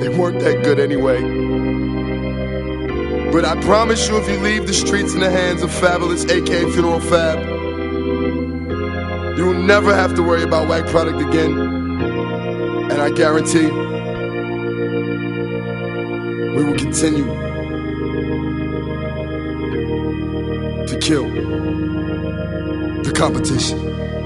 They weren't that good anyway. But I promise you, if you leave the streets in the hands of Fabolous, aka Funeral Fab, you will never have to worry about whack product again. And I guarantee we will continue to kill the competition.